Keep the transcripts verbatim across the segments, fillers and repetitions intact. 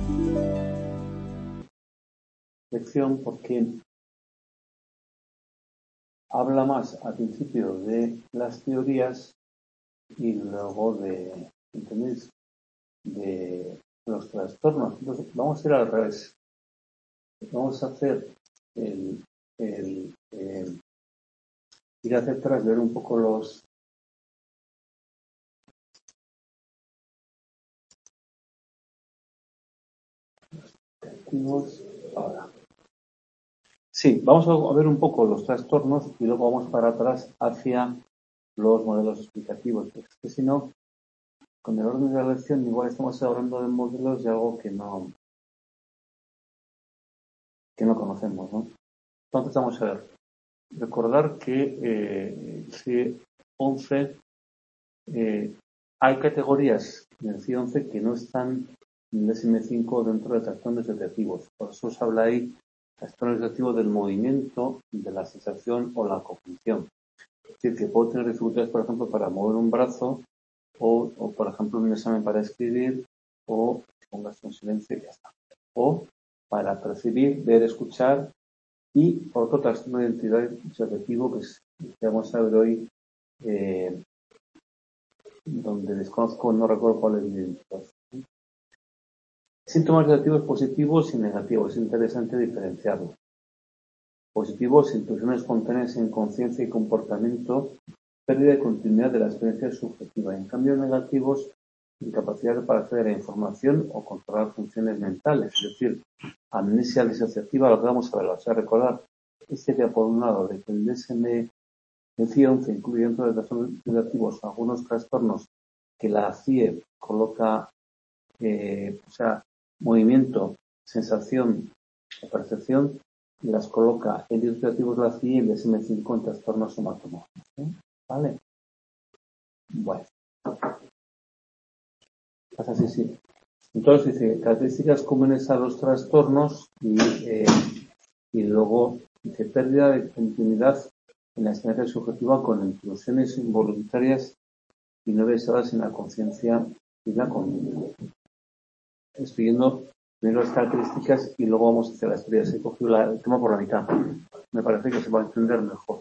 Lección porque habla más al principio de las teorías y luego de, ¿entendéis? De los trastornos. Entonces, vamos a ir al revés. Vamos a hacer el, el, el ir hacia atrás, ver un poco los activos. Ahora. Sí, vamos a ver un poco los trastornos y luego vamos para atrás hacia los modelos explicativos. Porque es que si no, con el orden de la lección igual estamos hablando de modelos de algo que no que no conocemos, ¿no? Entonces vamos a ver. Recordar que eh, C once eh, hay categorías en el C once que no están en el D S M cinco dentro de trastornos asociativos. Por eso se habla ahí trastorno asociativo del movimiento, de la sensación o la cognición. Es decir, que puedo tener dificultades, por ejemplo, para mover un brazo o, o por ejemplo, un examen para escribir o pongas en silencio y ya está. O para percibir, ver, escuchar y por otro trastorno de identidad asociativo que, es, que vamos a ver hoy eh, donde desconozco, no recuerdo cuál es mi identidad. Síntomas asociativos positivos y negativos. Es interesante diferenciarlos. Positivos, intuiciones espontáneas en conciencia y comportamiento, pérdida de continuidad de la experiencia subjetiva. En cambio, negativos, incapacidad para acceder a información o controlar funciones mentales. Es decir, amnesia disociativa, lo que vamos a ver, o sea, recordar, este sería por un lado de que el D S M C once incluye dentro de trastornos asociativos algunos trastornos que la C I E coloca, eh, o sea, movimiento, sensación o percepción, y las coloca en disociativos la C I E y el D S M cinco en trastornos somatomórficos. ¿eh? ¿Vale? Bueno. Pasa así, sí. Entonces dice, características comunes a los trastornos y, eh, y luego dice, pérdida de continuidad en la experiencia subjetiva con intrusiones involuntarias y no basadas en la conciencia y la conducta. Estoy viendo primero las características y luego vamos hacia la historia. Se cogió la, el tema por la mitad. Me parece que se va a entender mejor.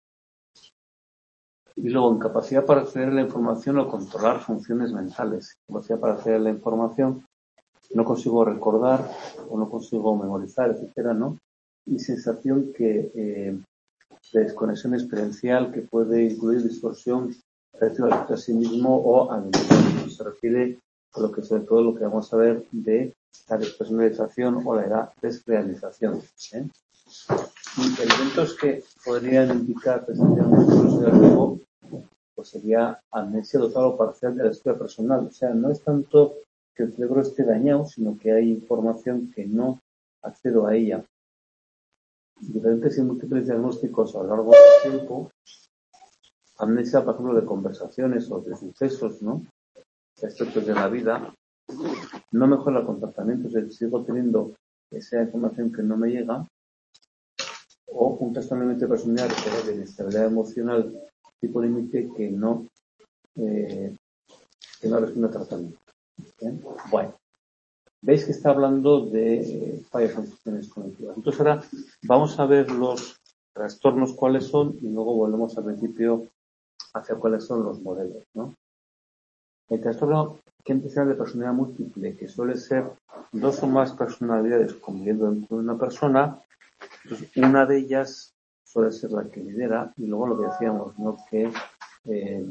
Y luego, incapacidad para acceder a la información o controlar funciones mentales. Incapacidad para acceder a la información, no consigo recordar o no consigo memorizar, etcétera, ¿no? Y sensación que eh, de desconexión experiencial que puede incluir distorsión relativa a sí mismo o al entorno. Se refiere a lo que sobre todo lo que vamos a ver de la despersonalización o la desrealización. ¿eh? Y elementos que podrían indicar presencialmente el negativo, pues sería amnesia total o parcial de la historia personal. O sea, no es tanto que el cerebro esté dañado, sino que hay información que no accedo a ella. Diferentes y múltiples diagnósticos a lo largo del tiempo, amnesia, por ejemplo, de conversaciones o de sucesos, ¿no? De aspectos de la vida, no mejora el comportamiento, o sea, sigo teniendo esa información que no me llega, o un trastorno de personalidad de inestabilidad emocional tipo límite que no eh, que no responde a tratamiento. ¿Bien? Bueno, veis que está hablando de fallas en funciones cognitivas. Entonces ahora vamos a ver los trastornos cuáles son y luego volvemos al principio hacia cuáles son los modelos, ¿no? El trastorno que empieza de personalidad múltiple, que suele ser dos o más personalidades conviviendo dentro de una persona. Entonces, una de ellas suele ser la que lidera y luego lo que decíamos, ¿no? Que eh,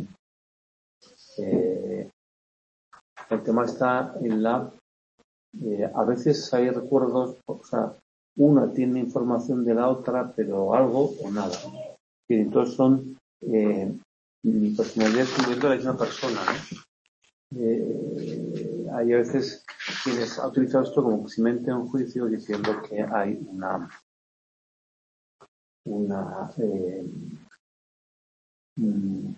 eh, el tema está en la eh, a veces hay recuerdos, o sea, una tiene información de la otra, pero algo o nada. Y entonces son eh, personalidades conviviendo de la misma persona, ¿no? Eh, hay a veces quienes han utilizado esto como que se mete un juicio diciendo que hay una una eh, mm,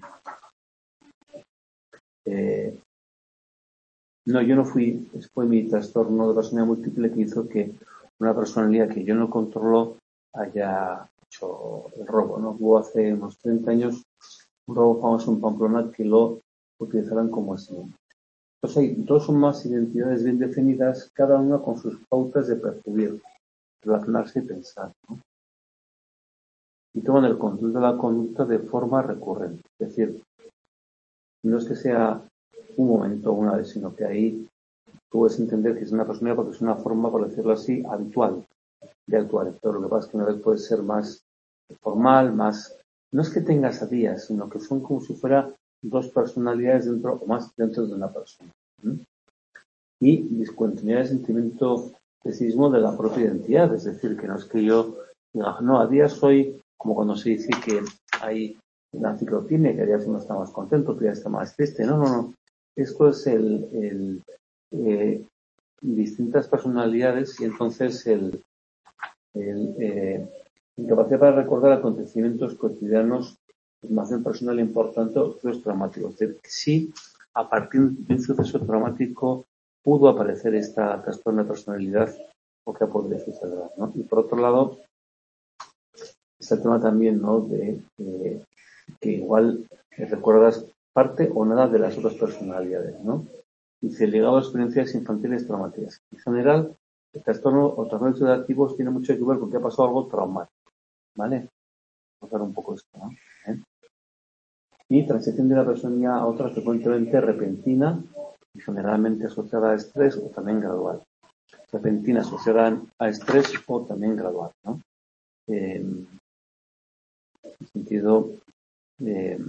eh, no, yo no fui, fue mi trastorno de personalidad múltiple que hizo que una personalidad que yo no controlo haya hecho el robo, ¿no? Hubo hace unos treinta años un robo famoso en Pamplona que lo utilizaron como ese. Pues hay dos o más identidades bien definidas, cada una con sus pautas de percibir, relacionarse y pensar, ¿no? Y toman el control de la conducta de forma recurrente. Es decir, no es que sea un momento o una vez, sino que ahí tú puedes entender que es una personalidad porque es una forma, por decirlo así, habitual de actuar. Pero lo que pasa es que una vez puede ser más formal, más... No es que tengas a días, sino que son como si fuera dos personalidades dentro o más dentro de una persona. ¿Sí? Y discontinuidad de sentimiento de sí mismo de la propia identidad. Es decir, que no es que yo diga, no, a días soy como cuando se dice que hay una ciclotimia, que a días uno está más contento, que ya está más triste. No, no, no. Esto es el, el eh, distintas personalidades y entonces el, el eh, incapacidad para recordar acontecimientos cotidianos, información personal importante o sucesos traumáticos. Es decir, que sí, a partir de un suceso traumático pudo aparecer esta trastorno de personalidad o que podría suceder, ¿no? Y por otro lado, está el tema también, ¿no? De eh, que igual recuerdas parte o nada de las otras personalidades, ¿no? Dice, ligado a experiencias infantiles traumáticas. En general, el trastorno o trastornos adaptativos tiene mucho que ver con que ha pasado algo traumático, ¿vale? Vamos a ver un poco esto, ¿no? ¿Eh? Y transición de una personalidad a otra frecuentemente repentina y generalmente asociada a estrés o también gradual. Repentina asociada a estrés o también gradual, ¿no? Eh, en el sentido, eh,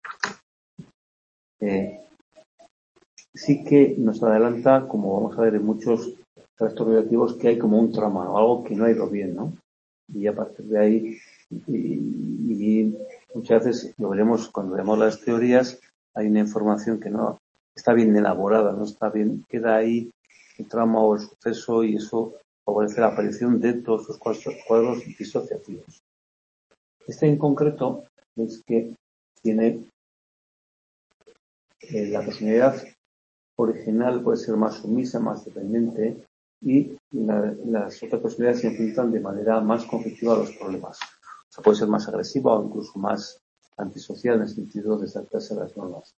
eh, sí que nos adelanta, como vamos a ver en muchos trastornos adaptativos, que hay como un trauma o algo que no ha ido bien, ¿no? Y a partir de ahí, y, y muchas veces lo veremos cuando vemos las teorías, hay una información que no está bien elaborada, no está bien, queda ahí el trauma o el suceso y eso favorece la aparición de todos los cuadros disociativos. Este en concreto es que tiene eh, la personalidad original puede ser más sumisa, más dependiente y la, las otras personalidades se enfrentan de manera más conflictiva a los problemas. O sea, puede ser más agresiva o incluso más antisocial en el sentido de saltarse las normas.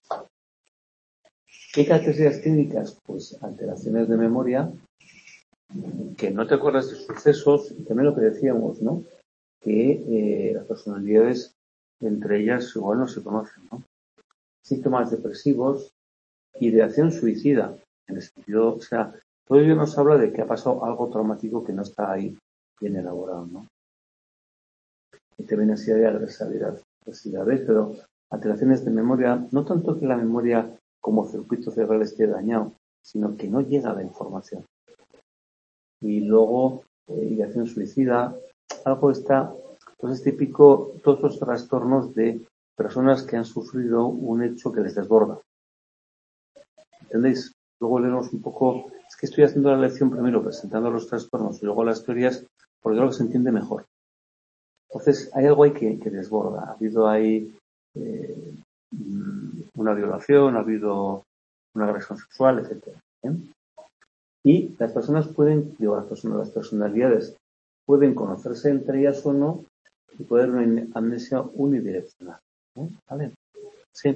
¿Qué características clínicas? Pues alteraciones de memoria, que no te acuerdas de sucesos, y también lo que decíamos, ¿no? Que eh, las personalidades entre ellas igual no se conocen, ¿no? Síntomas depresivos, ideación suicida, en el sentido, o sea, todo ello nos habla de que ha pasado algo traumático que no está ahí bien elaborado, ¿no? Y también así de agresividad, agresividad, pero alteraciones de memoria, no tanto que la memoria como circuito cerebral esté dañado, sino que no llega la información. Y luego, eh, ideación suicida, algo está, pues es típico, todos los trastornos de personas que han sufrido un hecho que les desborda. ¿Entendéis? Luego leemos un poco, es que estoy haciendo la lección primero presentando los trastornos y luego las teorías, porque creo que se entiende mejor. Entonces, hay algo ahí que, que desborda. Ha habido ahí eh, una violación, ha habido una agresión sexual, etcétera. ¿eh? Y las personas pueden, digo, las personas, las personalidades pueden conocerse entre ellas o no y puede haber una amnesia unidireccional. ¿eh? ¿Vale? Sí.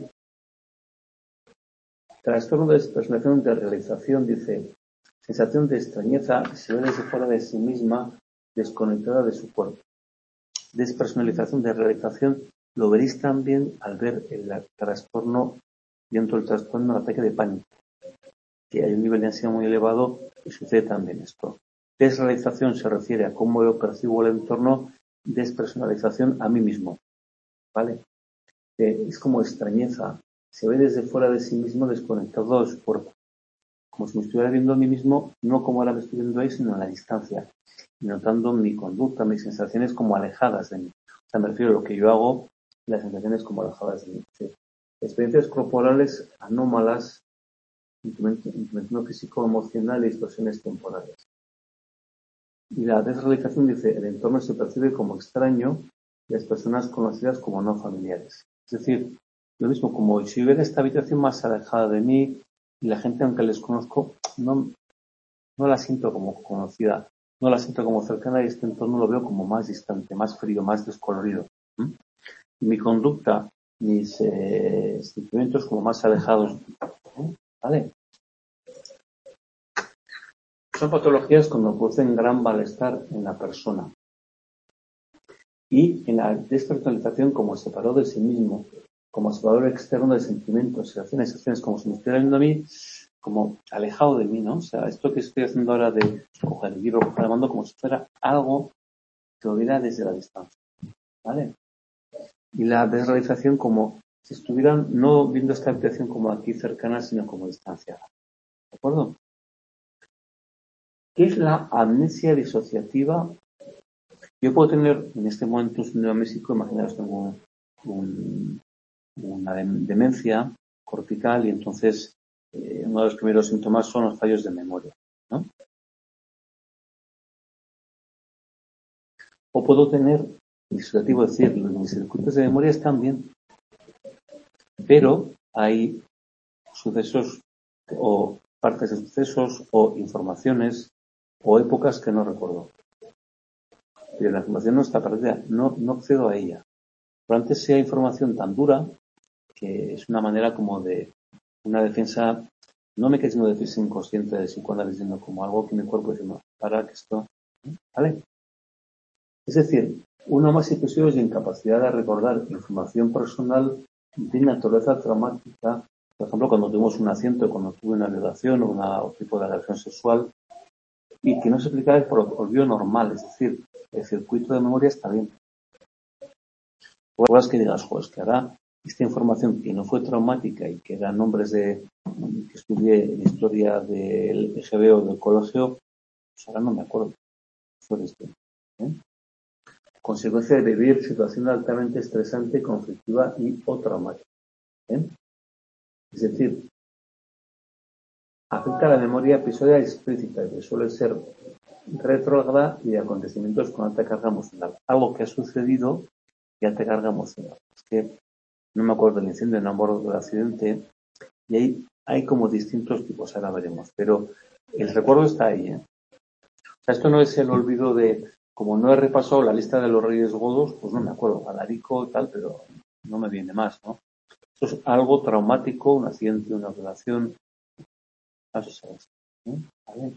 Trastorno de despersonalización de realización, dice, sensación de extrañeza, se ve desde fuera de sí misma, desconectada de su cuerpo. Despersonalización de realización, lo veréis también al ver el trastorno, dentro del trastorno, el ataque de pánico, que hay un nivel de ansiedad muy elevado y sucede también esto. Desrealización se refiere a cómo yo percibo el entorno, despersonalización a mí mismo, ¿vale? Eh, es como extrañeza, se ve desde fuera de sí mismo desconectado de su cuerpo. Como si me estuviera viendo a mí mismo, no como ahora me estoy viendo ahí, sino a la distancia, y notando mi conducta, mis sensaciones como alejadas de mí. O sea, me refiero a lo que yo hago, las sensaciones como alejadas de mí. Sí. Experiencias corporales anómalas, incremento físico, emocional y distorsiones temporales. Y la desrealización dice, el entorno se percibe como extraño y las personas conocidas como no familiares. Es decir, lo mismo, como si hubiera esta habitación más alejada de mí, y la gente, aunque les conozco, no, no la siento como conocida, no la siento como cercana y este entorno lo veo como más distante, más frío, más descolorido. ¿Mm? Y mi conducta, mis eh, sentimientos como más alejados. ¿eh? ¿Vale? Son patologías cuando producen gran malestar en la persona. Y en la despersonalización como separado de sí mismo, como separador externo de sentimientos, sensaciones, acciones, como si me estuviera viendo a mí, como alejado de mí, ¿no? O sea, esto que estoy haciendo ahora de coger el libro, coger el mando, como si fuera algo que lo viera desde la distancia, ¿vale? Y la desrealización como si estuvieran no viendo esta habitación como aquí cercana, sino como distanciada. ¿De acuerdo? ¿Qué es la amnesia disociativa? Yo puedo tener en este momento un síndrome amnésico, imaginaos, tengo un, una demencia cortical y entonces eh, uno de los primeros síntomas son los fallos de memoria, ¿no? O puedo tener disociativo, es decir, mis circuitos de memoria están bien, pero hay sucesos o partes de sucesos o informaciones o épocas que no recuerdo. Pero la información no está perdida, no, no accedo a ella. Pero antes sea información tan dura que es una manera como de una defensa, no me quedes una defensa inconsciente de psicoanálisis, como algo que mi cuerpo dice, no, para que esto, ¿vale? Es decir, una más episodios de incapacidad de recordar información personal de naturaleza traumática, por ejemplo, cuando tuvimos un accidente, cuando tuve una violación o un tipo de agresión sexual, y que no se explica por olvido normal, es decir, el circuito de memoria está bien. O es que digas, joder, es que ahora esta información que no fue traumática y que eran nombres de que estudié en historia del E G B o del colegio, pues ahora no me acuerdo. Sobre esto, ¿eh? Consecuencia de vivir situación altamente estresante, conflictiva y o traumática, ¿eh? Es decir, afecta a la memoria episodia explícita, que suele ser retrógrada y de acontecimientos con alta carga emocional. Algo que ha sucedido y alta carga emocional. Es que no me acuerdo del incendio, no me acuerdo del accidente, y ahí hay como distintos tipos, ahora veremos, pero el recuerdo está ahí, ¿eh? O sea, esto no es el olvido de, como no he repasado la lista de los Reyes Godos, pues no me acuerdo, Alarico y tal, pero no me viene más, ¿no? Esto es algo traumático, un accidente, una relación, no sé si sabes, ¿eh? ¿Vale?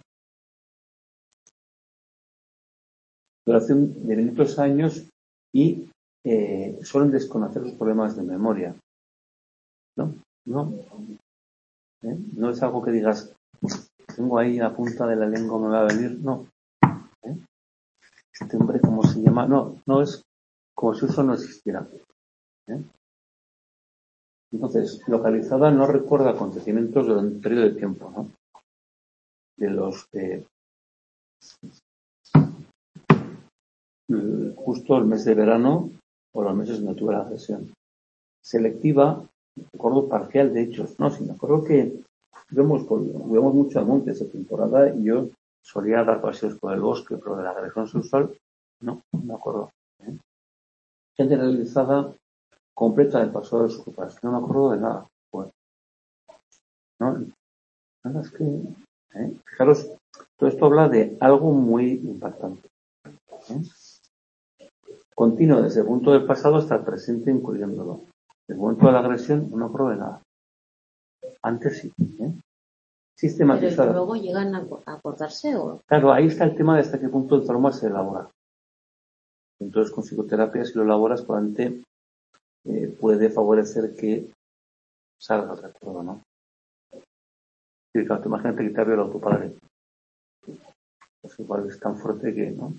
Duración de minutos años y eh, suelen desconocer los problemas de memoria, ¿no? No, ¿eh? No es algo que digas, tengo ahí la punta de la lengua, me va a venir, no. ¿Eh? Este hombre, ¿cómo se llama? No, no es como si eso no existiera, ¿eh? Entonces, localizada no recuerda acontecimientos durante un periodo de tiempo, ¿no? De los eh, justo el mes de verano o los meses donde tuve la agresión. Selectiva, recuerdo parcial de hechos, no, si me acuerdo que íbamos, íbamos mucho al monte esa temporada y yo solía dar paseos por el bosque, pero de la agresión sexual, no, no me acuerdo, ¿eh? Generalizada, completa del pasado de sus padres, no me acuerdo de nada, bueno, ¿no? Nada, es que, ¿eh? Fijaros, todo esto habla de algo muy impactante, ¿eh? Continuo desde el punto del pasado hasta el presente, incluyéndolo. Desde el momento de la agresión no me acuerdo de nada. Antes sí, ¿eh? Sistematizada. Pero luego llegan a acordarse o... Claro, ahí está el tema de hasta qué punto el trauma se elabora. Entonces, con psicoterapia, si lo elaboras, probablemente eh, puede favorecer que salga el recuerdo, ¿no? Y claro, imagínate que te ha violado tu padre. Pues igual es tan fuerte que, ¿no?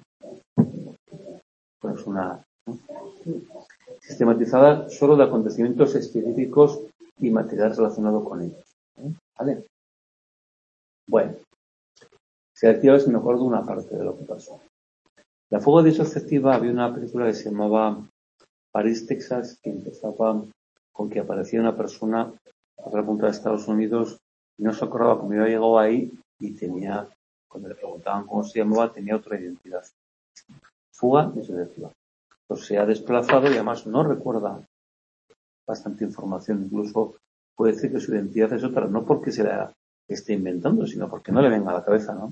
Pues una, ¿no? Sistematizada solo de acontecimientos específicos y material relacionado con ellos, ¿eh? ¿Vale? Bueno, selectiva es me acuerdo una parte de lo que pasó. La fuga disociativa, había una película que se llamaba París, Texas, que empezaba con que aparecía una persona a otra punta de Estados Unidos y no se acordaba cómo había llegado ahí y tenía, cuando le preguntaban cómo se llamaba, tenía otra identidad. Fuga disociativa. Pues se ha desplazado y además no recuerda bastante información, incluso puede decir que su identidad es otra, no porque se la esté inventando, sino porque no le venga a la cabeza, ¿no?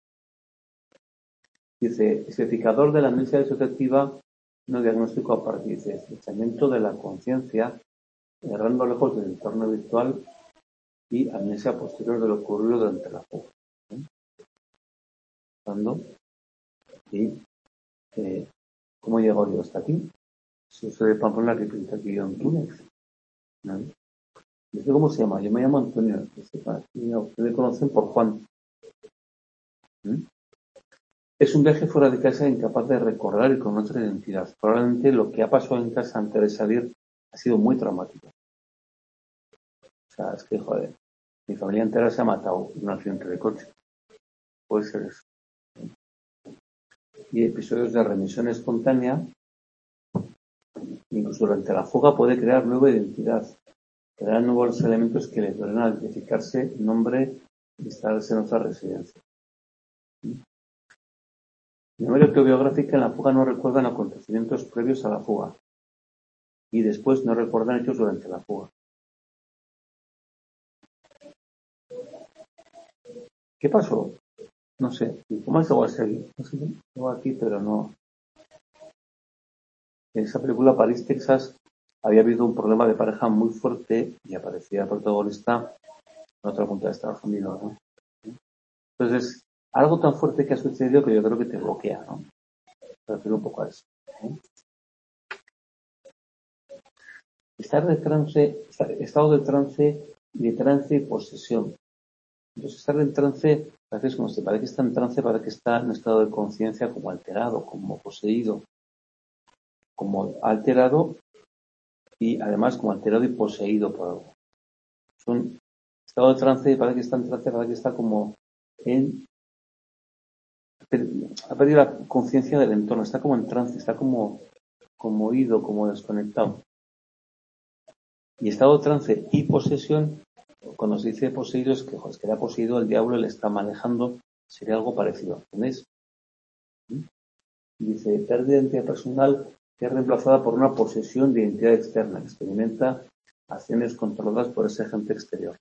Dice, especificador de la amnesia disociativa, no diagnóstico aparte, dice, estrechamiento de la conciencia, errando lejos del entorno virtual, y amnesia posterior de lo ocurrido durante la fuga. ¿eh? Cuando y eh, ¿cómo he llegado yo hasta aquí? Si soy de Pamplona, que pinta aquí yo en Túnez. ¿no? ¿Y usted cómo se llama? Yo me llamo Antonio. Ustedes conocen por Juan. ¿Mm? Es un viaje fuera de casa incapaz de recordar y con otra identidad. Probablemente lo que ha pasado en casa antes de salir ha sido muy traumático. O sea, es que, joder, mi familia entera se ha matado en un accidente de coche. Puede ser eso. Y episodios de remisión espontánea, incluso durante la fuga, puede crear nueva identidad. Crear nuevos elementos que le ayuden a identificarse, nombre y instalarse en otra residencia. Mi memoria autobiográfica en la fuga no recuerdan acontecimientos previos a la fuga y después no recuerdan hechos durante la fuga. ¿Qué pasó? No sé. ¿Cómo llegó a seguir? No sé. Llegó aquí, pero no. En esa película, París, Texas, había habido un problema de pareja muy fuerte y aparecía el protagonista en otra punta de Estados Unidos, ¿no? Entonces, algo tan fuerte que ha sucedido que yo creo que te bloquea, ¿no? Me refiero un poco a eso. ¿eh? Estar de trance, estado de trance y de trance y posesión. Entonces, estar en trance, a veces como se parece que está en trance, parece que está en un estado de conciencia como alterado, como poseído, como alterado y además como alterado y poseído por algo. Es un estado de trance, parece que está en trance, parece que está como en... ha perdido la conciencia del entorno, está como en trance, está como, como ido, como desconectado. Y estado de trance y posesión, cuando se dice poseído es que, joder, es que le ha poseído el diablo, le está manejando, sería algo parecido, ¿entendéis? ¿Mm? Dice, pérdida de identidad personal que es reemplazada por una posesión de identidad externa, que experimenta acciones controladas por ese agente exterior.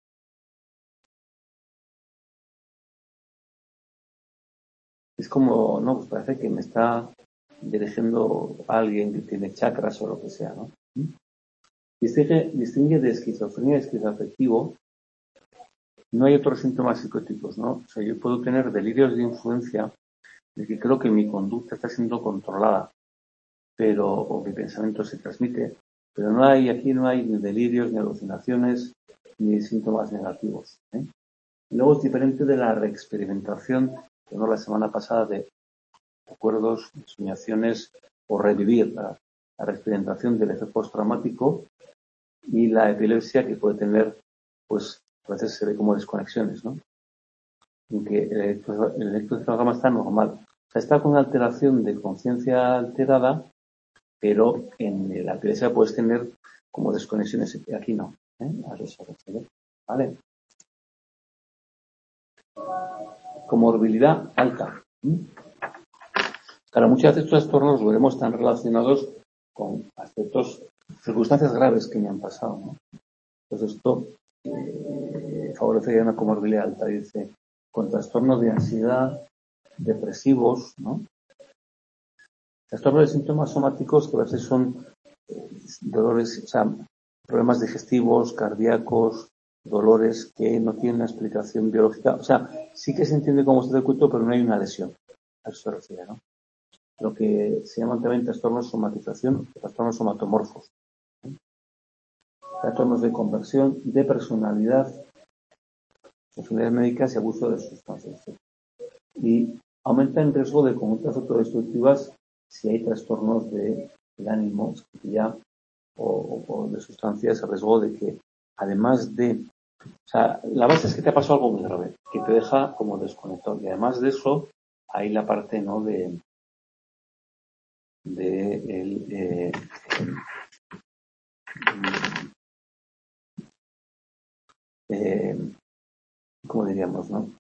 Es como, no, pues parece que me está dirigiendo a alguien que tiene chakras o lo que sea, ¿no? ¿Mm? Distingue, distingue de esquizofrenia y esquizoafectivo. No hay otros síntomas psicóticos, ¿no? O sea, yo puedo tener delirios de influencia de que creo que mi conducta está siendo controlada, pero, o mi pensamiento se transmite, pero no hay, aquí no hay ni delirios, ni alucinaciones, ni síntomas negativos. ¿eh? Luego es diferente de la reexperimentación, que no la semana pasada, de recuerdos, soñaciones o revivir la, la reexperimentación del efecto postraumático y la epilepsia que puede tener, pues a veces se ve como desconexiones, ¿no? En que el, electro, el electroencefalograma está normal. O sea, está con una alteración de conciencia alterada, pero en la epilepsia puedes tener como desconexiones. Aquí no. ¿eh? A eso se refiere. ¿Vale? Comorbilidad alta. ¿Mm? Claro, muchas veces estos trastornos los veremos están relacionados con aspectos, circunstancias graves que me han pasado, ¿no? Entonces esto eh, favorecería una comorbilidad alta. Dice, con trastornos de ansiedad, depresivos, ¿no? Trastornos de síntomas somáticos que a veces son eh, dolores, o sea, problemas digestivos, cardíacos, dolores que no tienen una explicación biológica. O sea, sí que se entiende como circuito, pero no hay una lesión. A eso se refiere, ¿no? Lo que se llaman también trastornos de somatización, trastornos somatomorfos. ¿eh? Trastornos de conversión, de personalidad, enfermedades médicas y abuso de sustancias. Y aumenta el riesgo de conductas autodestructivas si hay trastornos de, de ánimo ya, o, o de sustancias, el riesgo de que, además de... O sea, la base es que te ha pasado algo muy grave, que te deja como desconectado. Y además de eso, hay la parte, ¿no?, de... de el, eh, eh, ¿cómo diríamos, no?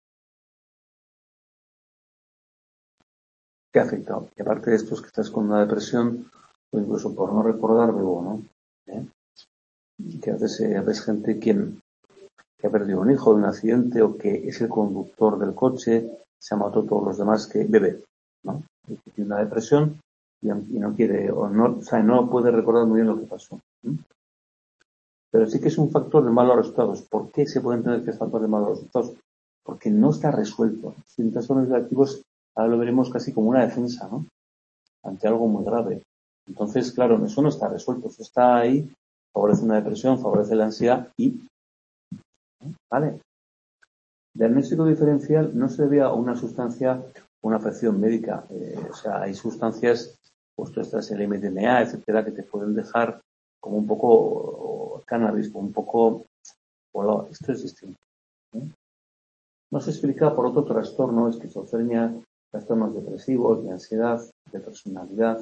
¿Qué ha afectado? Y aparte de esto es que estás con una depresión, o incluso por no recordar, luego, ¿no? ¿Eh? Que a veces eh, ves gente quien, que ha perdido un hijo de un accidente o que es el conductor del coche, se ha matado todos los demás, que bebe, ¿no? Y que tiene una depresión y, y no quiere, o no, o sea, no puede recordar muy bien lo que pasó. ¿eh? pero sí que es un factor de malos resultados. ¿Por qué se puede entender que es factor de malos resultados? Porque no está resuelto. Sin trastornos digestivos, ahora lo veremos casi como una defensa, ¿no? Ante algo muy grave. Entonces, claro, eso no está resuelto. Eso está ahí, favorece una depresión, favorece la ansiedad y... ¿Vale? Diagnóstico diferencial no se debe a una sustancia o una afección médica. Eh, o sea, hay sustancias, pues tú estás el M D M A, etcétera, que te pueden dejar como un poco cannabis, como un poco... Bueno, esto es distinto. ¿eh? No se explica por otro trastorno, esquizofrenia, trastornos depresivos, de ansiedad, de personalidad.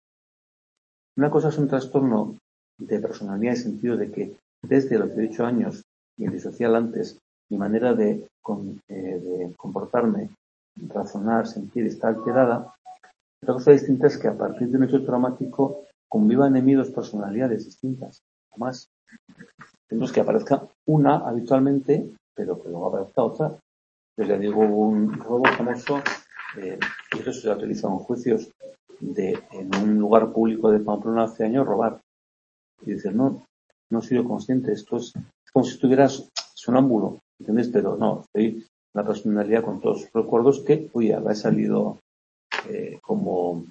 Una cosa es un trastorno de personalidad en el sentido de que desde los dieciocho años y el disocial antes, mi manera de, con, eh, de comportarme, razonar, sentir está alterada. Otra cosa distinta es que a partir de un hecho traumático convivan en mí dos personalidades distintas. Además, tenemos que aparezca una habitualmente, pero que luego aparezca otra. Yo le digo un robo famoso, eh, y eso se ha utilizado en juicios, de en un lugar público de Pamplona hace años robar. Y dices, no, no he sido consciente, esto es, es como si estuvieras sonámbulo, ¿entiendes? Pero no, estoy una personalidad con todos los recuerdos que, uy, ya he salido eh, como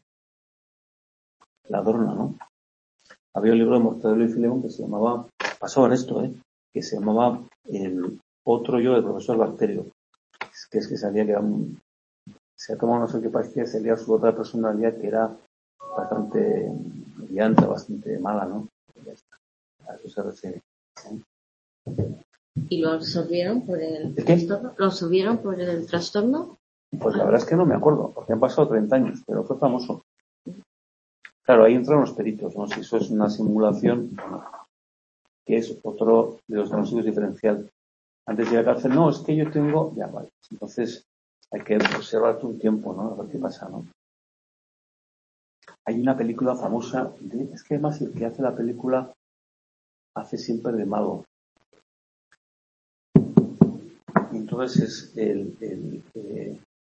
la adorna, ¿no? Había un libro de Mortadelo y Filemón que se llamaba, pasaba en esto, ¿eh? Que se llamaba El otro yo del profesor Bacterio, que es que sabía que era un, se ha tomado no sé qué pastilla, sería su otra personalidad que era bastante brillante, bastante mala, ¿no? Ya está. A eso se refiere. ¿eh? ¿Y lo absorbieron por el ¿El qué? trastorno? ¿Lo absorbieron por el trastorno? Pues la verdad es que no me acuerdo, porque han pasado treinta años, pero fue famoso. Claro, ahí entran los peritos, ¿no? Si eso es una simulación, que es otro de los diagnósticos diferencial. Antes de ir a la cárcel, no, es que yo tengo, ya vale. Entonces hay que observarte un tiempo, ¿no? A ver qué pasa, ¿no? Hay una película famosa, de, es que además el que hace la película hace siempre de malo. Y entonces es el, el eh,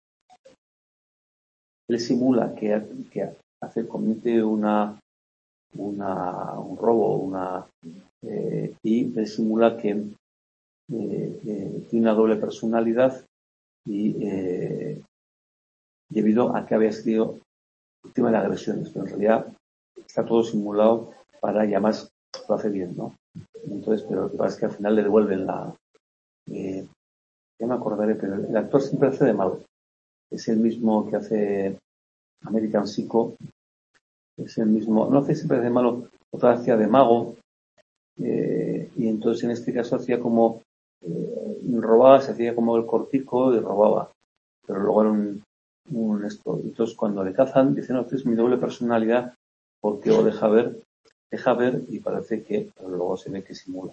él simula que, que hace, comete una, una un robo, una eh, y él simula que eh, eh, tiene una doble personalidad y eh, debido a que había sido víctima de agresiones, pero en realidad está todo simulado para, y además lo hace bien, ¿no? Entonces, pero lo que pasa es que al final le devuelven la... Eh, ya me acordaré, pero el actor siempre hace de malo. Es el mismo que hace American Psycho, es el mismo, no hace siempre de malo, otra hacía de mago, eh, y entonces en este caso hacía como, eh, robaba, se hacía como el cortico y robaba, pero luego era un, un esto. Entonces cuando le cazan, dicen, no, esta es mi doble personalidad, porque o deja ver, deja ver y parece que, pero luego se ve que simula.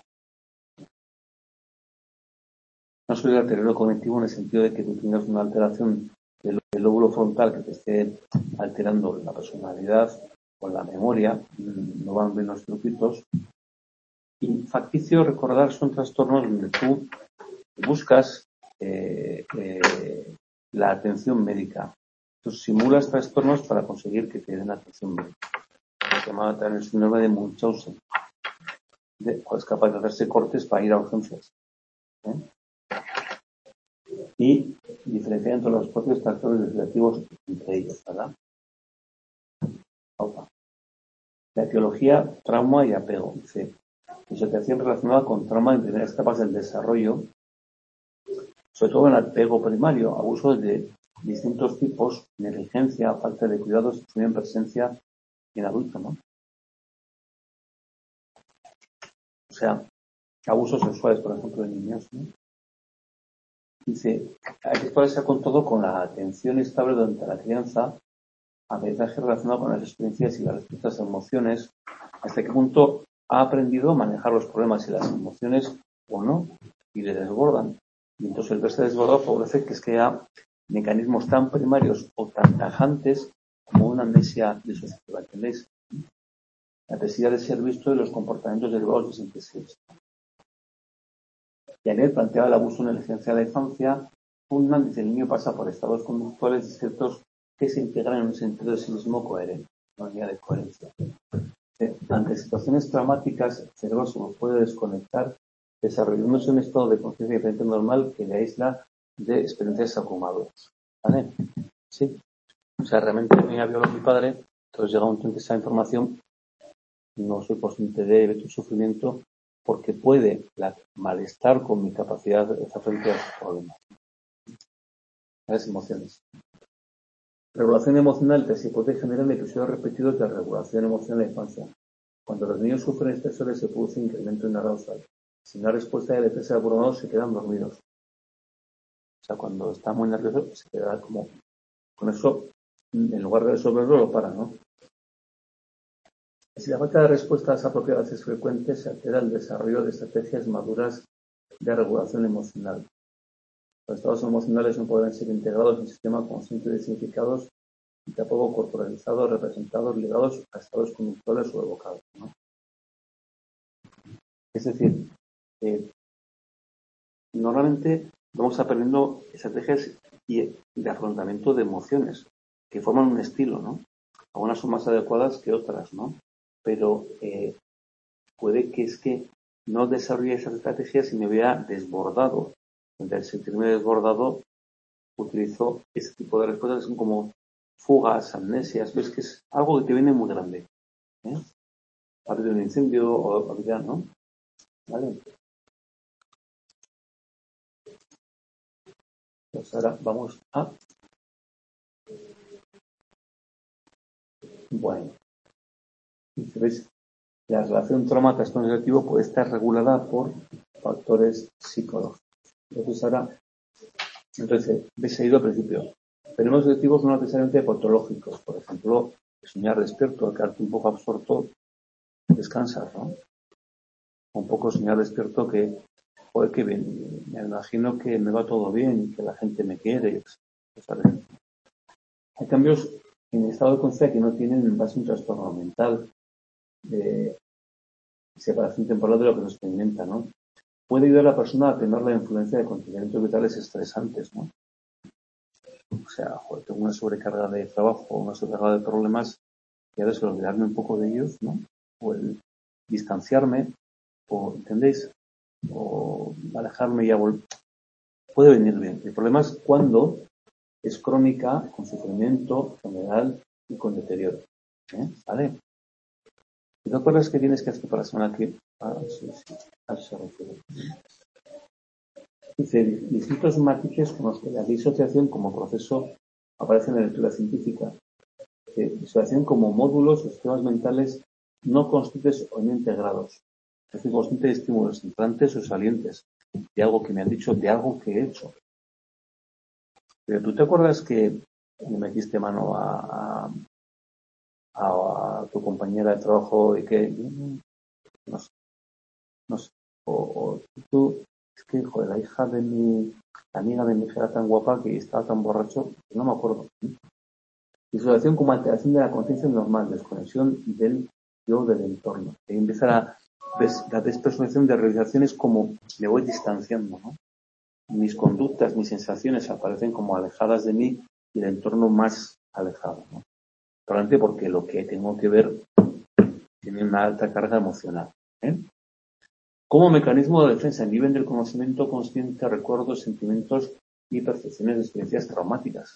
No soy el deterioro cognitivo en el sentido de que tú tengas una alteración del, del lóbulo frontal que te esté alterando la personalidad o la memoria, no van bien los circuitos. Y facticio, recordar, son trastornos donde tú buscas eh, eh, la atención médica. Tú simulas trastornos para conseguir que te den atención médica. Se llama también el síndrome de Munchausen. De, pues, es capaz de hacerse cortes para ir a urgencias. ¿eh? Y diferenciar entre los propios trastornos legislativos entre ellos, ¿verdad? Opa. La etiología, trauma y apego. Dice, disociación relacionada con trauma en primeras etapas del desarrollo, sobre todo en el apego primario, abuso de distintos tipos, negligencia, falta de cuidados, también presencia en adulto, ¿no? O sea, abusos sexuales, por ejemplo, en niños, ¿no? Dice, hay que explorarse con todo con la atención estable durante la crianza, aprendizaje relacionado con las experiencias y las respuestas a emociones, hasta qué punto ha aprendido a manejar los problemas y las emociones o no, y le desbordan. Y entonces el verse desbordado favorece que es que haya mecanismos tan primarios o tan tajantes como una amnesia disociativa, ¿entendéis? La necesidad de ser visto de los comportamientos derivados de síntesis. Janet planteaba el abuso negligencial de la infancia. Fundman dice, el niño pasa por estados conductuales discretos que se integran en un sentido de sí mismo coherente, una unidad de coherencia. Eh, ante situaciones traumáticas, el cerebro se puede desconectar, desarrollándose un estado de conciencia diferente normal que le aísla de experiencias abrumadoras. ¿Vale? Sí. O sea, realmente me ha violado mi padre, entonces llega un momento en que esa información no soy consciente de tu sufrimiento porque puede la, malestar con mi capacidad de hacer frente a sus problemas. Las emociones. Regulación emocional que se puede generar en episodios repetidos de regulación emocional en la infancia. Cuando los niños sufren estresores se produce incremento en la arousal. Sin la respuesta de defensa de abrumados se quedan dormidos. O sea, cuando está muy nervioso se queda como... Con eso, en lugar de resolverlo, lo para, ¿no? Si la falta de respuestas apropiadas es frecuente, se altera el desarrollo de estrategias maduras de regulación emocional. Los estados emocionales no pueden ser integrados en sistemas conscientes de significados y tampoco corporalizados, representados, ligados a estados conductuales o evocados, ¿no? Es decir, eh, normalmente vamos aprendiendo estrategias y de afrontamiento de emociones que forman un estilo, ¿no? Algunas son más adecuadas que otras, ¿no? Pero eh, puede que es que no desarrolle esas estrategias y me vea desbordado. Al sentirme desbordado, utilizo ese tipo de respuestas, son como fugas, amnesias, ves que es algo que te viene muy grande. ¿Eh? Ha habido un incendio o había, ¿no? ¿Vale? Pues ahora vamos a... Bueno, y veis, la relación trauma-trastorno negativo puede estar regulada por factores psicológicos. Entonces ahora, entonces, veis ido al principio. Tenemos objetivos no necesariamente patológicos, por ejemplo, soñar despierto, quedarte un poco absorto, descansar, ¿no? Un poco soñar despierto que, joder, que bien, me imagino que me va todo bien y que la gente me quiere. ¿Sabes? Hay cambios en el estado de conciencia que no tienen en base a un trastorno mental de separación temporal de lo que nos experimenta, ¿no? Puede ayudar a la persona a tener la influencia de acontecimientos vitales estresantes, ¿no? O sea, joder, tengo una sobrecarga de trabajo, una sobrecarga de problemas, y a veces olvidarme un poco de ellos, ¿no? O el distanciarme, o, ¿entendéis? O alejarme y ya volver. Puede venir bien. El problema es cuando es crónica, con sufrimiento general y con deterioro. ¿Eh? ¿Vale? ¿Y te acuerdas que tienes que hacer para la semana que... Ah, sí, sí. A eso se refiere. Dice, distintos matices con los que la disociación como proceso aparece en la lectura científica. Eh, disociación como módulos o sistemas mentales no conscientes o no integrados. Es decir, consciente de estímulos entrantes o salientes, de algo que me han dicho, de algo que he hecho. Pero tú te acuerdas que le metiste mano a, a, a tu compañera de trabajo y que, no sé, no sé, o, o tú, es que, joder, la hija de mi, la amiga de mi hija era tan guapa que estaba tan borracho, no me acuerdo. Disociación como alteración de la conciencia normal, desconexión del yo del entorno. Ahí empieza la, la despersonalización de realizaciones como me voy distanciando, ¿no? Mis conductas, mis sensaciones aparecen como alejadas de mí y el entorno más alejado, ¿no? Probablemente porque lo que tengo que ver tiene una alta carga emocional, ¿eh? Como mecanismo de defensa, nivel del conocimiento consciente, recuerdos, sentimientos y percepciones de experiencias traumáticas.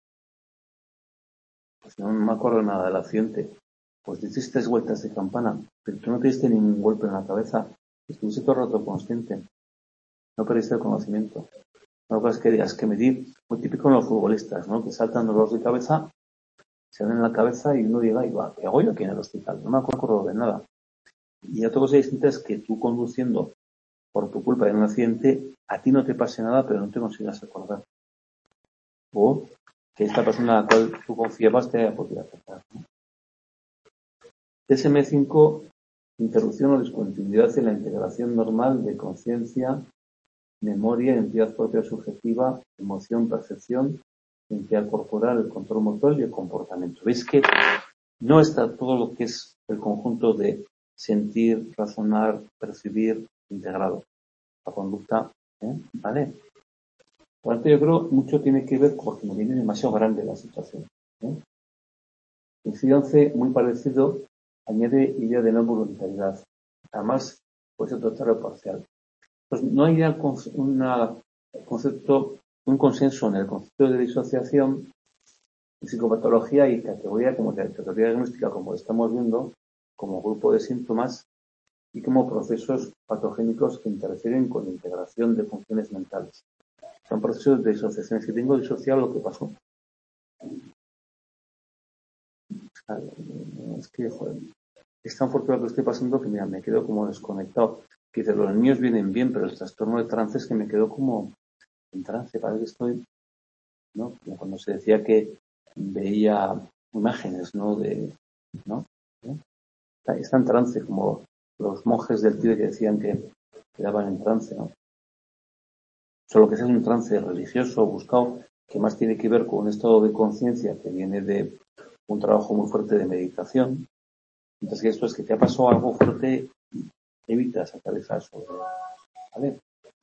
Pues no, no me acuerdo nada del accidente. Pues hiciste vueltas de campana, pero tú no te diste ningún golpe en la cabeza. Estuviste todo el rato consciente. No perdiste el conocimiento. Una cosa es que digas que me di, muy típico en los futbolistas, ¿no? Que saltan dolores de cabeza, se dan en la cabeza y uno diga, y va, ¿qué hago yo aquí en el hospital? No me acuerdo de nada. Y otra cosa distinta es que tú conduciendo por tu culpa en un accidente, a ti no te pase nada, pero no te consigas acordar. O que esta persona a la cual tú confiabas te haya podido afectar, ¿no? D S M cinco, interrupción o discontinuidad en la integración normal de conciencia, memoria, identidad propia subjetiva, emoción, percepción, identidad corporal, el control motor y el comportamiento. ¿Veis que no está todo lo que es el conjunto de sentir, razonar, percibir, integrado? La conducta, ¿eh? ¿Vale? Por lo tanto, yo creo mucho tiene que ver porque me viene demasiado grande la situación, ¿eh? El C I D once, muy parecido, añade idea de no voluntariedad. Además, puede ser total o parcial. Pues no hay ya una concepto, un consenso en el concepto de disociación, psicopatología y categoría como categoría diagnóstica, como estamos viendo, como grupo de síntomas y como procesos patogénicos que interfieren con la integración de funciones mentales. Son procesos de disociación. Si tengo disociado, lo que pasó. Es que, joder, es tan fuerte lo que estoy pasando que, mira, me quedo como desconectado. Que dice, los niños vienen bien, pero el trastorno de trance es que me quedo como en trance. Parece que estoy, ¿no? Como cuando se decía que veía imágenes, ¿no? De, ¿no? ¿no? Está en trance, como los monjes del Tíbet que decían que quedaban en trance, ¿no? Solo que ese es un trance religioso buscado que más tiene que ver con un estado de conciencia que viene de un trabajo muy fuerte de meditación. Entonces, que esto es que te ha pasado algo fuerte, evita sacar esa sobre, ¿vale?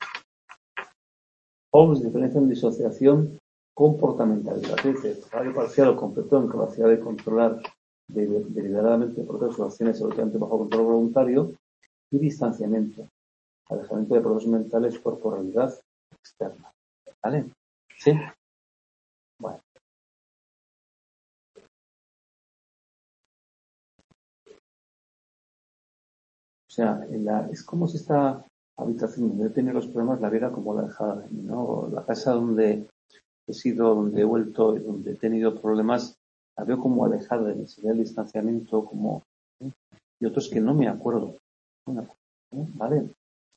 Holmes diferencia en disociación comportamentalidad. Dice, radio parcial o completo en capacidad de controlar deliberadamente procesos o acciones absolutamente bajo control voluntario y distanciamiento, alejamiento de procesos mentales, corporalidad externa. ¿Vale? ¿Sí? Bueno. O sea, la, es como si esta habitación donde he tenido los problemas la viera como la dejada de mí, ¿no? La casa donde he sido, donde he vuelto y donde he tenido problemas, la veo como alejada de mí, sería el distanciamiento, como, ¿eh? Y otros que no me acuerdo. Bueno, ¿eh? ¿Vale?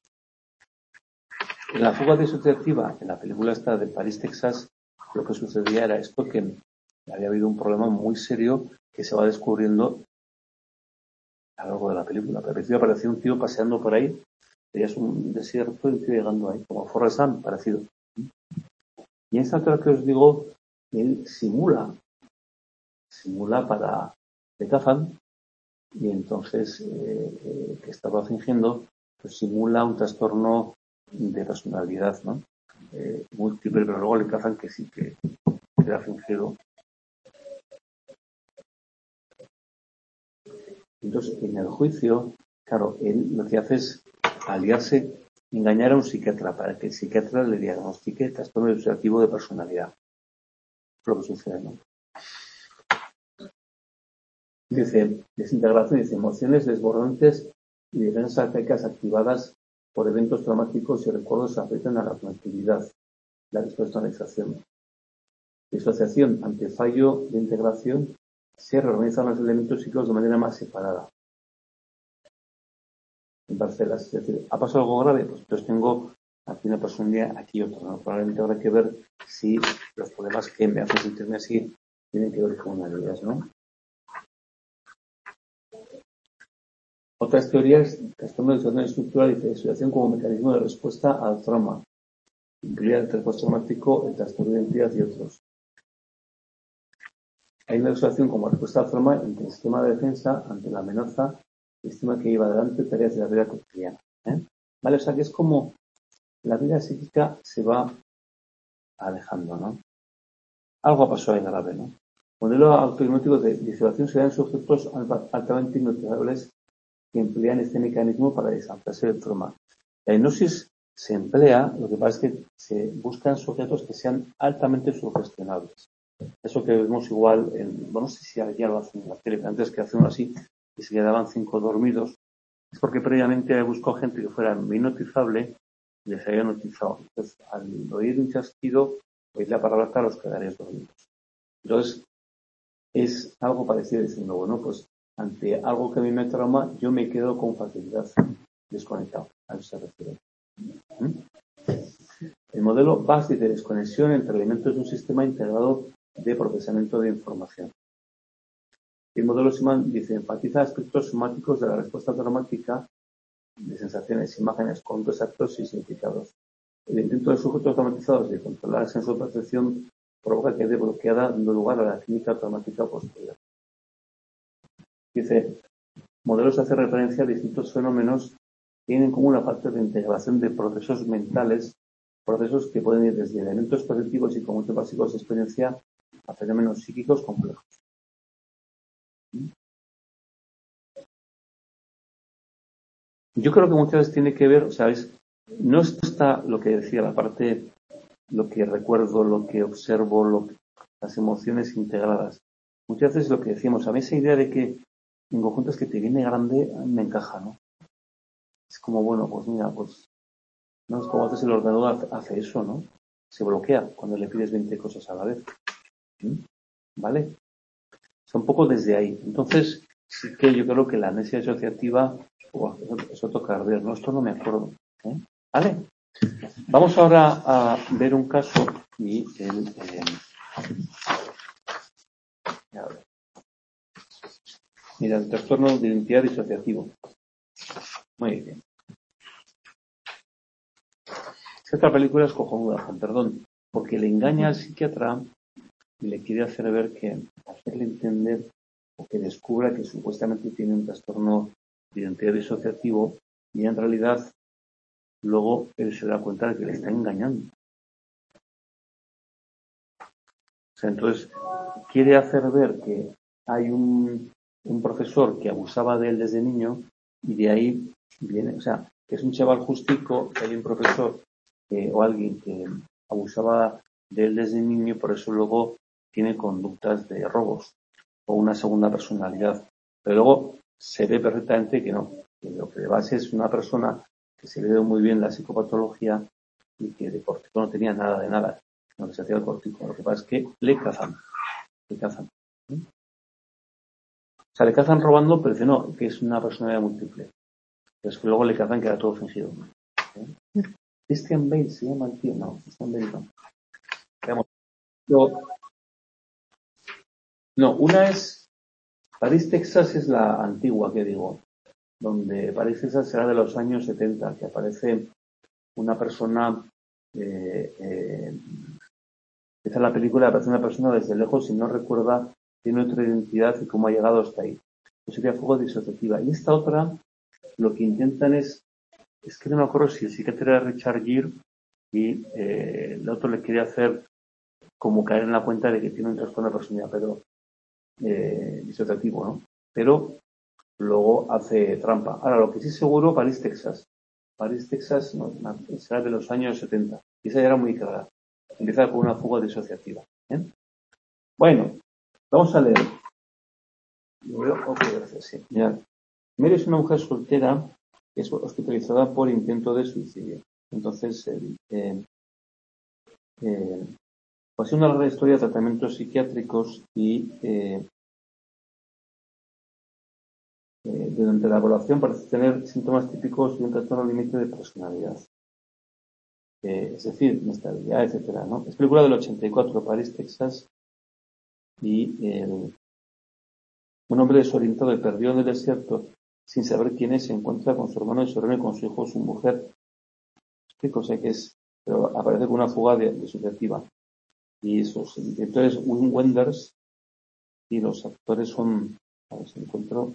En la fuga disociativa, en la película esta de París, Texas, lo que sucedía era esto, que había habido un problema muy serio que se va descubriendo a lo largo de la película. Pero al principio aparecía un tío paseando por ahí, veías un desierto y un tío llegando ahí, como Forrest Gump, parecido. Y en esta otra que os digo, él simula, simula para le cazan y entonces eh, eh, que estaba fingiendo, pues simula un trastorno de personalidad, ¿no? Eh, múltiple, pero luego le cazan que sí que queda fingido. Entonces, en el juicio, claro, él lo que hace es aliarse, engañar a un psiquiatra para que el psiquiatra le diagnostique trastorno disociativo de personalidad. Es lo que sucede, ¿no? Dice, desintegración, dice, emociones desbordantes y defensas arcaicas activadas por eventos traumáticos y recuerdos afectan a la conectividad, la despersonalización. Disociación ante fallo de integración, se reorganizan los elementos psíquicos de manera más separada. En parcelas, es decir, ¿ha pasado algo grave? Pues entonces tengo aquí una personalidad, aquí otra, ¿no? Probablemente habrá que ver si los problemas que me hacen sentirme así tienen que ver con una de ellas, ¿no? Otras teorías, trastorno de disociación estructural y disociación como mecanismo de respuesta al trauma, incluida el estrés postraumático, el trastorno de identidad y otros. Hay una disociación como respuesta al trauma entre el sistema de defensa ante la amenaza y el sistema que lleva adelante tareas de la vida cotidiana. ¿eh? ¿Vale? O sea que es como la vida psíquica se va alejando, ¿no? Algo pasó ahí grave, ¿no? Modelo autohipnótico de disociación se dan sujetos altamente hipnotizables que emplean este mecanismo para distanciarse del trauma. La hipnosis se emplea, lo que pasa es que se buscan sujetos que sean altamente sugestionables. Eso que vemos igual, en, bueno, no sé si ya lo hacen en la tele, antes que hacen así y se quedaban cinco dormidos, es porque previamente buscó gente que fuera hipnotizable y les había hipnotizado. Entonces, al oír un chasquido, oír la palabra, los quedaréis dormidos. Entonces, es algo parecido diciendo, bueno, pues ante algo que a mí me trauma, yo me quedo con facilidad desconectado. A eso se refiere. ¿Mm? El modelo B A S de desconexión entre elementos de un sistema integrado de procesamiento de información. El modelo SIMAN dice, enfatiza aspectos somáticos de la respuesta traumática de sensaciones, imágenes, conductos, actos y significados. El intento de sujetos traumatizados de controlar la sensopercepción provoca que quede bloqueada, dando lugar a la clínica traumática posterior. Dice, modelos hace referencia a distintos fenómenos que tienen como una parte de integración de procesos mentales, procesos que pueden ir desde elementos perceptivos y conjuntos básicos de experiencia a fenómenos psíquicos complejos. Yo creo que muchas veces tiene que ver, ¿sabes? No está lo que decía la parte, lo que recuerdo, lo que observo, lo que, las emociones integradas. Muchas veces lo que decíamos, a mí esa idea de que en conjunto es que te viene grande, a mí me encaja, ¿no? Es como, bueno, pues mira, pues no es como haces el ordenador hace eso, ¿no? Se bloquea cuando le pides veinte cosas a la vez. ¿Sí? ¿Vale? Es un poco desde ahí. Entonces, sí que yo creo que la amnesia asociativa, oh, eso, eso toca arder, ¿no? Esto no me acuerdo. ¿Eh? ¿Vale? Vamos ahora a ver un caso y el... Eh, a ver. Mira, el trastorno de identidad disociativo. Muy bien. Esta película es cojonuda, con perdón, porque le engaña al psiquiatra y le quiere hacer ver que, hacerle entender o que descubra que supuestamente tiene un trastorno de identidad disociativo y en realidad luego él se da cuenta de que le está engañando. O sea, entonces quiere hacer ver que hay un, un profesor que abusaba de él desde niño y de ahí viene, o sea, que es un chaval justico, que hay un profesor que, o alguien que abusaba de él desde niño y por eso luego tiene conductas de robos o una segunda personalidad. Pero luego se ve perfectamente que no, que lo que de base es una persona que se le ve muy bien la psicopatología y que de cortico no tenía nada de nada, no que se hacía el cortico. Lo que pasa es que le cazan, le cazan. ¿Sí? O sea, le cazan robando, pero dice no, que es una personalidad múltiple. Pero es que luego le cazan que era todo fingido. ¿Sí? Christian Bale se llama el tío, no, Christian Bale no. Digamos, lo, no, una es París, Texas es la antigua que digo, donde París, Texas será de los años setenta, que aparece una persona, eh, eh, empieza la película, aparece una persona desde lejos y no recuerda, tiene otra identidad y cómo ha llegado hasta ahí. Eso sería fuego disociativa. Y esta otra, lo que intentan es, es que no me acuerdo si el psiquiatra era Richard Gere y eh, el otro le quería hacer como caer en la cuenta de que tiene un trastorno de personalidad, pero eh, disociativo, ¿no? Pero luego hace trampa. Ahora, lo que sí seguro, París, Texas. París, Texas, no, será de los años setenta. Y esa ya era muy clara. Empieza con una fuga disociativa. ¿Eh? Bueno, vamos a leer. Ok, gracias. Sí. Mirad. Mary es una mujer soltera que es hospitalizada por intento de suicidio. Entonces, eh, eh, eh, pues una larga historia de tratamientos psiquiátricos y eh, eh, durante la evaluación parece tener síntomas típicos de un trastorno límite de personalidad. Eh, es decir, inestabilidad, etcétera, ¿no? Es película del ochenta y cuatro, París, Texas, y el, un hombre desorientado y perdido en el desierto, sin saber quién es, se encuentra con su hermano y se reúne con su hijo, su mujer. Explico, o sea que es, pero aparece con una fuga de, de subjetiva. Y sus directores Wim Wenders y los actores son, a ver si encuentro,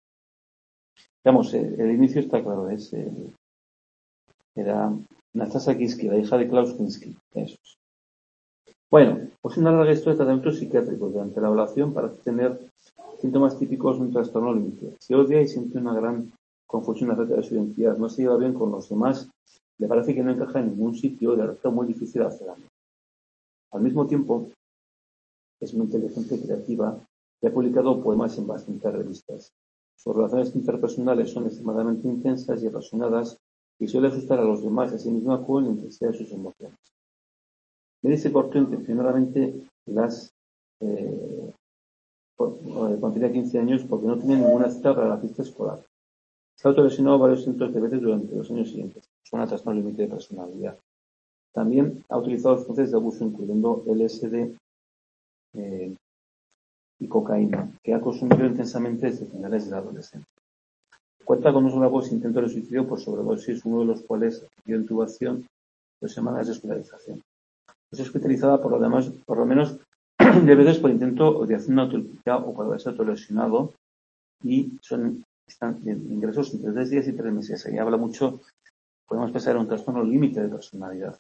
digamos, el, el inicio está claro, es el, era Natasha Kinski, la hija de Klaus Kinski, eso es. Bueno, pues una larga historia de tratamientos psiquiátricos. Durante la evaluación parece tener síntomas típicos de un trastorno límite. Se odia y siente una gran confusión acerca de su identidad. No se lleva bien con los demás. Le parece que no encaja en ningún sitio y le resulta muy difícil hacer algo. Al mismo tiempo, es muy inteligente y creativa y ha publicado poemas en bastantes revistas. Sus relaciones interpersonales son extremadamente intensas y apasionadas y suele asustar a los demás y a sí misma con la intensidad de sus emociones. Mary se cortó intencionadamente las eh, cuando tenía quince años porque no tenía ninguna cita para la fiesta escolar. Se ha autolesionado varios cientos de veces durante los años siguientes. Suena trastorno límite de personalidad. También ha utilizado sustancias de abuso, incluyendo L S D eh, y cocaína, que ha consumido intensamente desde finales de la adolescencia. Cuenta con unos nuevos intentos de suicidio por sobredosis, uno de los cuales dio intubación dos semanas de hospitalización. Es hospitalizada por lo demás, por lo menos de veces por intento de hacer una autopsia o por haberse autolesionado y son están en ingresos entre tres días y tres meses. Ahí habla mucho, podemos pensar en un trastorno límite de personalidad.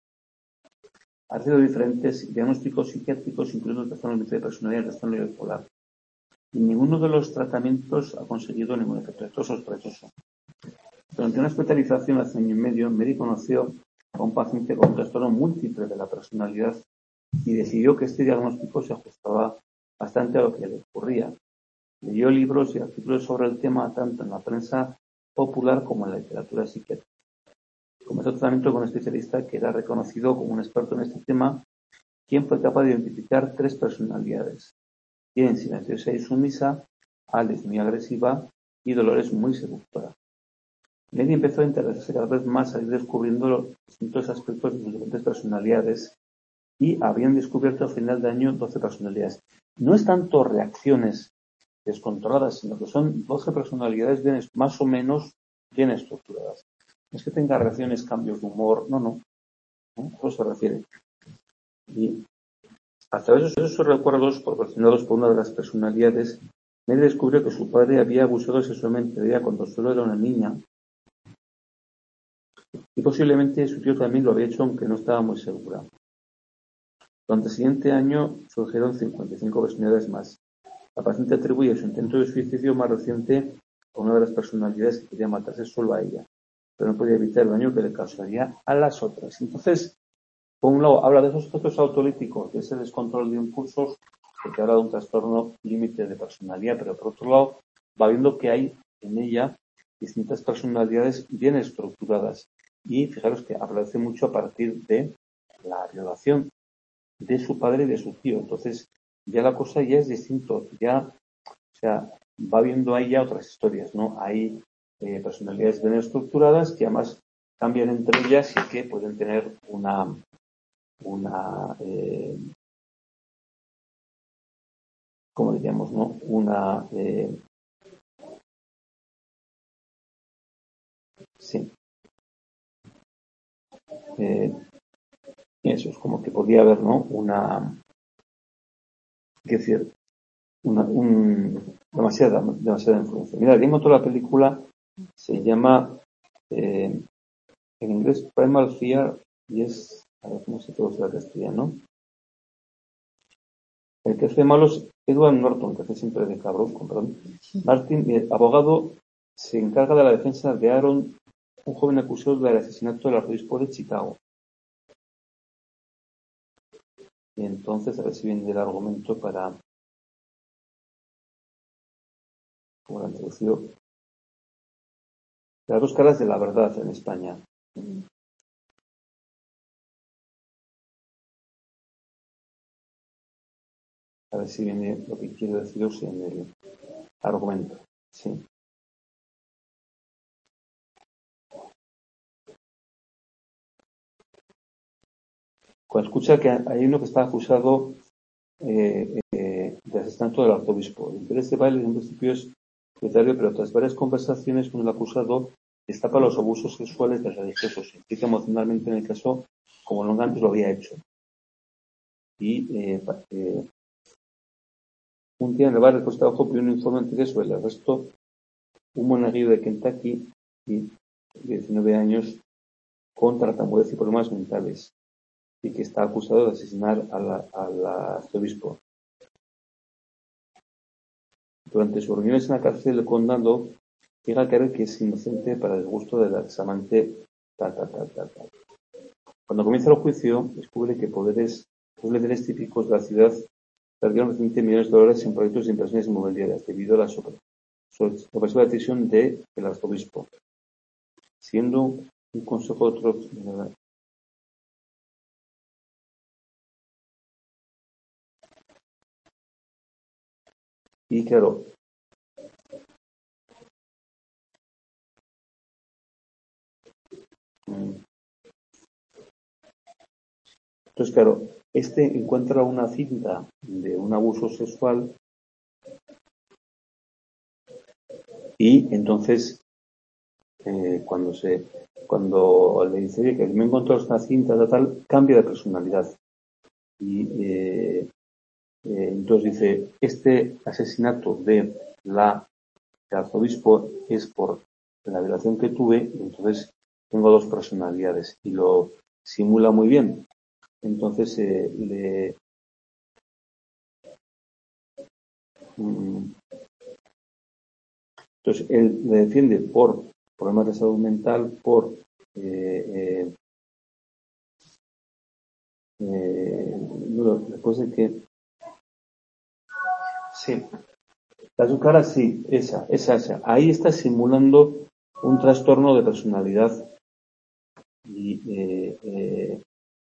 Ha recibido diferentes diagnósticos psiquiátricos, incluyendo el trastorno límite de personalidad y el trastorno bipolar. Y ninguno de los tratamientos ha conseguido ningún efecto. Esto es sospechoso. Entonces Durante una hospitalización hace año y medio, Mary conoció a un paciente con un trastorno múltiple de la personalidad y decidió que este diagnóstico se ajustaba bastante a lo que le ocurría. Leyó libros y artículos sobre el tema tanto en la prensa popular como en la literatura psiquiátrica. Comenzó tratamiento con un especialista que era reconocido como un experto en este tema, quien fue capaz de identificar tres personalidades: Jane silenciosa y sumisa, Alice muy agresiva y Dolores muy seductora. Mary empezó a interesarse cada vez más a ir descubriendo los distintos aspectos de sus diferentes personalidades y habían descubierto al final de año doce personalidades. No es tanto reacciones descontroladas, sino que son doce personalidades bien, más o menos bien estructuradas. No es que tenga reacciones, cambios de humor, no, no, ¿no? A eso se refiere. Y a través de esos recuerdos proporcionados por una de las personalidades, Mary descubrió que su padre había abusado sexualmente de ella cuando solo era una niña, y posiblemente su tío también lo había hecho, aunque no estaba muy segura. Durante el siguiente año surgieron cincuenta y cinco personalidades más. La paciente atribuye su intento de suicidio más reciente a una de las personalidades que quería matarse solo a ella, pero no podía evitar el daño que le causaría a las otras. Entonces, por un lado, habla de esos efectos autolíticos, de ese descontrol de impulsos, porque habla de un trastorno límite de personalidad, pero por otro lado, va viendo que hay en ella distintas personalidades bien estructuradas. Y fijaros que aparece mucho a partir de la relación de su padre y de su tío. Entonces, ya la cosa ya es distinto. Ya, o sea, va viendo ahí ya otras historias, ¿no? Hay eh, personalidades bien estructuradas que además cambian entre ellas y que pueden tener una, una eh, ¿cómo diríamos, no? Una, eh, sí, eh, eso es como que podría haber, ¿no? Una, qué decir, una, un, demasiada, demasiada influencia. Mira, el toda la película se llama, eh, en inglés, Primal Fear, y es, a ver cómo se traduce al castellano. El que hace malo es Edward Norton, que hace siempre de cabrón, perdón. Martin, el abogado, se encarga de la defensa de Aaron, un joven acusado del asesinato del arzobispo de Chicago. Y entonces, a ver si viene el argumento para, como lo han traducido, las dos caras de la verdad en España. A ver si viene lo que quiero deciros en el argumento. Sí. Cuando escucha que hay uno que está acusado eh, eh, de asesinato del arzobispo. El interés de Bailey en principio es secretario, pero tras varias conversaciones con el acusado destapa los abusos sexuales de religiosos. Se implica emocionalmente en el caso como nunca antes lo había hecho. Y eh, eh, un día en el bar de Costa Ojo pidió un informe anterior sobre el arresto un monaguillo de Kentucky y de diecinueve años con tartamudez y problemas mentales y que está acusado de asesinar al arzobispo. Durante sus reuniones en la cárcel del condado, llega a creer que es inocente para el disgusto del examante tal, tal, tal, tal, tal. Cuando comienza el juicio, descubre que poderes, los líderes típicos de la ciudad perdieron veinte millones de dólares en proyectos de inversiones inmobiliarias debido a la sorpresiva decisión del arzobispo, siendo un consejo de otro. Y claro, entonces claro, este encuentra una cinta de un abuso sexual y entonces eh, cuando se cuando le dice oye, que me he encontrado esta cinta tal, tal cambia de personalidad y eh, eh, entonces dice este asesinato de la de arzobispo es por la violación que tuve y entonces tengo dos personalidades y lo simula muy bien. Entonces eh, le mm, entonces él le defiende por problemas de salud mental por eh, eh, eh, después de que sí, la azucara sí, esa, esa, esa, ahí está simulando un trastorno de personalidad y eh, eh,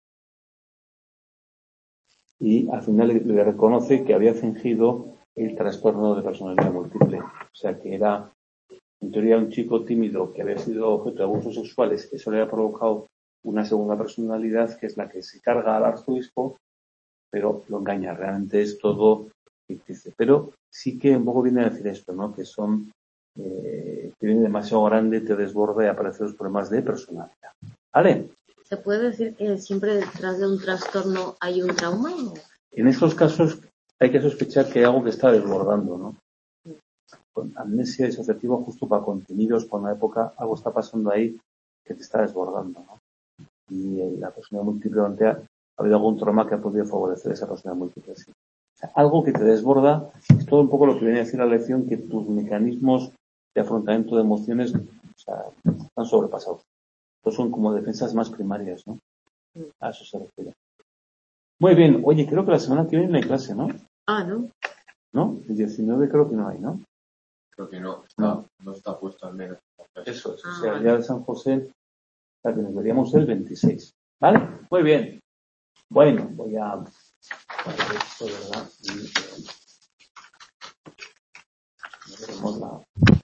y al final le, le reconoce que había fingido el trastorno de personalidad múltiple, o sea que era en teoría un chico tímido que había sido objeto de abusos sexuales, eso le había provocado una segunda personalidad que es la que se carga al arzobispo, pero lo engaña, realmente es todo ficticio. Pero sí que un poco viene a decir esto, ¿no? Que son, eh, que viene demasiado grande, te desborda y aparecen los problemas de personalidad. ¿Vale? ¿Se puede decir que siempre detrás de un trastorno hay un trauma? ¿O? En estos casos hay que sospechar que hay algo que está desbordando, ¿no? Con amnesia disociativa justo para contenidos, por una época, algo está pasando ahí que te está desbordando, ¿no? Y eh, la personalidad múltiple plantea, ha habido algún trauma que ha podido favorecer esa personalidad múltiple. ¿Sí? O sea, algo que te desborda, es todo un poco lo que viene a decir la lección, que tus mecanismos de afrontamiento de emociones, o sea, están sobrepasados. Estos son como defensas más primarias, ¿no? A eso se refiere. Muy bien, oye, creo que la semana que viene no hay clase, ¿no? Ah, ¿no? ¿No? El diecinueve creo que no hay, ¿no? Creo que no, está, No. no está puesto al menos. Eso es, o Ah, sea, vale. ya de San José, o sea, que nos veríamos el veintiséis. ¿Vale? Muy bien. Bueno, voy a... Bueno, esto, ¿verdad? Y, eh, veremos la...